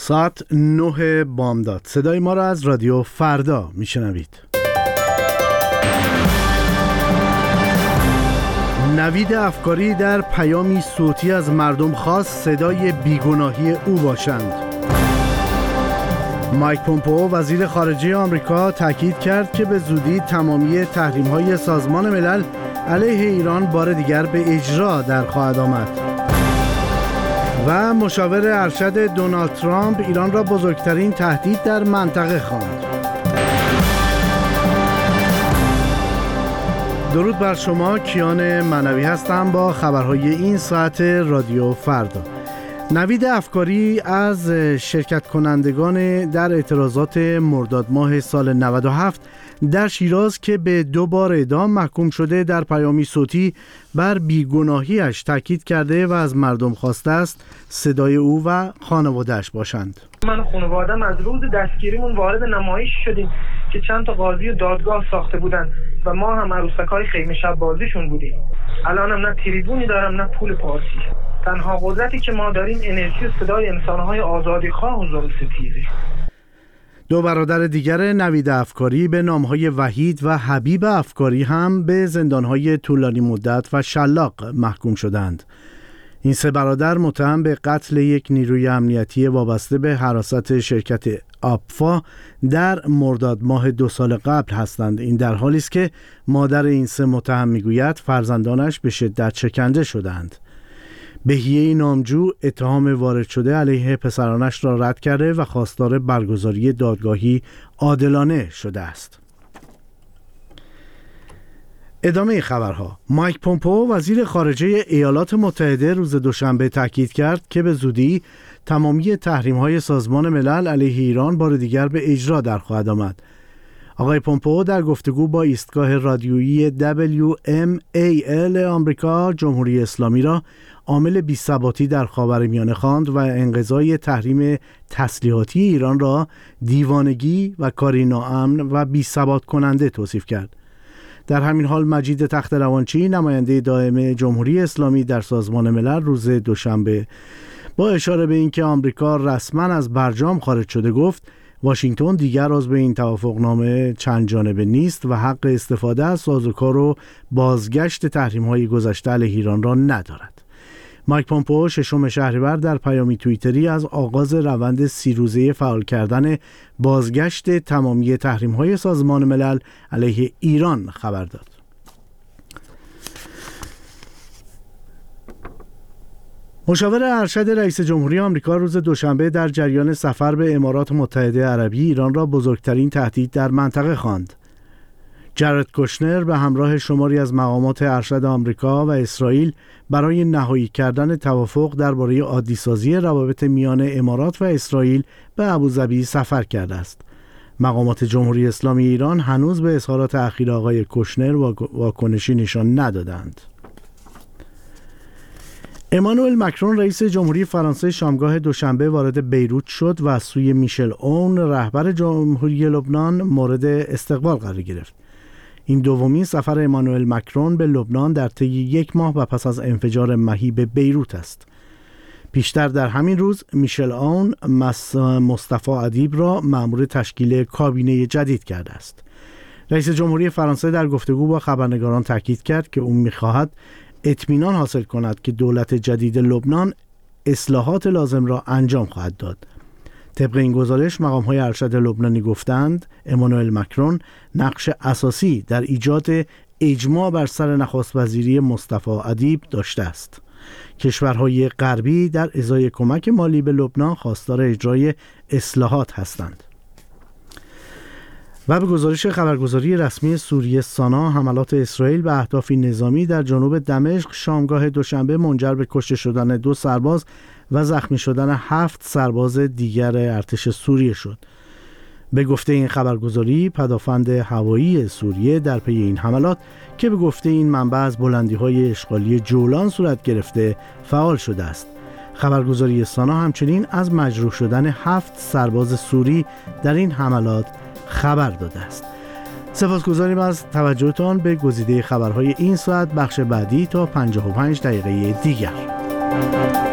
ساعت 9 بامداد. صدای ما را از رادیو فردا میشنوید. نوید افکاری در پیامی صوتی از مردم خواست صدای بیگناهی او باشند. مایک پومپئو وزیر خارجه آمریکا تاکید کرد که به زودی تمامی تحریم‌های سازمان ملل علیه ایران بار دیگر به اجرا در خواهد آمد. و مشاور ارشد دونالد ترامپ ایران را بزرگترین تهدید در منطقه خواند. درود بر شما، کیان منوی هستم با خبرهای این ساعت رادیو فردا. نوید افکاری از شرکت کنندگان در اعتراضات مرداد ماه سال 97 در شیراز که به 2 بار اعدام محکوم شده در پیامی صوتی بر بیگناهیش تاکید کرده و از مردم خواسته است صدای او و خانواده‌اش باشند. من و خانواده‌ام از روز دستگیریمون وارد نمایش شدیم که چند تا قاضی و دادگاه ساخته بودن و ما هم عروسک‌های خیمه شب بازیشون بودیم. الانم نه تریبونی دارم نه پول پارسی. تنها قدرتی که ما داریم انرژی و صدای انسان‌های آزادیخواه و ظلم‌ستیزی. 2 برادر دیگر نوید افکاری به نام‌های وحید و حبیب افکاری هم به زندان‌های طولانی مدت و شلاق محکوم شدند. این 3 برادر متهم به قتل یک نیروی امنیتی وابسته به حراست شرکت آپفا در مرداد ماه 2 سال قبل هستند. این در حالی است که مادر این 3 متهم میگوید فرزندانش به شدت شکنجه شدند. بهیه نامجو اتهام وارد شده علیه پسرانش را رد کرده و خواستار برگزاری دادگاهی عادلانه شده است. ادامه خبرها. مایک پومپئو وزیر خارجه ایالات متحده روز دوشنبه تاکید کرد که به زودی تمامی تحریم‌های سازمان ملل علیه ایران بار دیگر به اجرا در خواهد آمد. آقای پومپئو در گفتگو با ایستگاه رادیویی WMAL آمریکا جمهوری اسلامی را عامل بی‌ثباتی در خاورمیانه خواند و انقضای تحریم تسلیحاتی ایران را دیوانگی و کاری ناامن و بی‌ثبات کننده توصیف کرد. در همین حال مجید تخت‌روانچی نماینده دائم جمهوری اسلامی در سازمان ملل روز دوشنبه با اشاره به اینکه آمریکا رسما از برجام خارج شده گفت واشنگتن دیگر عضو این توافقنامه چند جانبه نیست و حق استفاده از سازوکار و بازگشت تحریم‌های گذشته علیه ایران را ندارد. مایک پومپئو 6 شهریور در پیامی توییتری از آغاز روند 30 روزه فعال کردن بازگشت تمامی تحریم‌های سازمان ملل علیه ایران خبر داد. مشاور ارشد رئیس جمهوری آمریکا روز دوشنبه در جریان سفر به امارات متحده عربی ایران را بزرگترین تهدید در منطقه خواند. جارد کوشنر به همراه شماری از مقامات ارشد آمریکا و اسرائیل برای نهایی کردن توافق درباره عادی‌سازی روابط میان امارات و اسرائیل به ابوظبی سفر کرده است. مقامات جمهوری اسلامی ایران هنوز به اظهارات اخیر آقای کوشنر واکنشی نشان ندادند. امانوئل مکرون رئیس جمهوری فرانسه شامگاه دوشنبه وارد بیروت شد و از سوی میشل اون رهبر جمهوری لبنان مورد استقبال قرار گرفت. این دومین سفر امانوئل مکرون به لبنان در طی 1 ماه و پس از انفجار مهیب بیروت است. پیشتر در همین روز میشل اون مصطفی ادیب را مأمور تشکیل کابینه جدید کرده است. رئیس جمهوری فرانسه در گفتگو با خبرنگاران تاکید کرد که او می‌خواهد اطمینان حاصل کند که دولت جدید لبنان اصلاحات لازم را انجام خواهد داد. طبق این گزارش مقام‌های ارشد لبنانی گفتند امانوئل مکرون نقش اساسی در ایجاد اجماع بر سر نخست وزیری مصطفی ادیب داشته است. کشورهای غربی در ازای کمک مالی به لبنان خواستار اجرای اصلاحات هستند. و به گزارش خبرگزاری رسمی سوریه سانا، حملات اسرائیل به اهداف نظامی در جنوب دمشق شامگاه دوشنبه منجر به کشته شدن 2 سرباز و زخمی شدن 7 سرباز دیگر ارتش سوریه شد. به گفته این خبرگزاری پدافند هوایی سوریه در پی این حملات که به گفته این منبع از بلندی‌های اشغالی جولان صورت گرفته فعال شده است. خبرگزاری سانا همچنین از مجروح شدن 7 سرباز سوری در این حملات خبر داده است. سپاسگزاریم از توجهتان به گزیده خبرهای این ساعت. بخش بعدی تا 55 دقیقه دیگر.